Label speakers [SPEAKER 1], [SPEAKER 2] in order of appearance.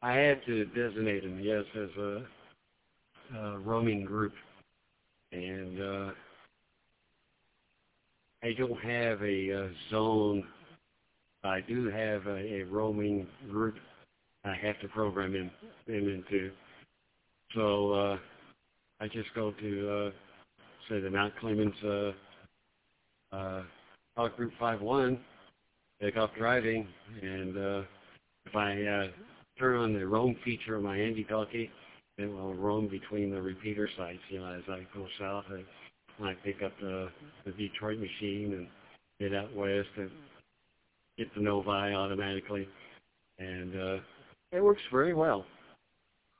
[SPEAKER 1] I had to designate them, yes, as a roaming group. And I don't have a zone. I do have a roaming group I have to program them into. So I just go to, say, the Mount Clemens Talk Group 5-1, take off driving, and if I turn on the roam feature of my Andy Talkie, it will roam between the repeater sites. As I go south, I pick up the Detroit machine and get out west and get the Novi automatically, and it works very well.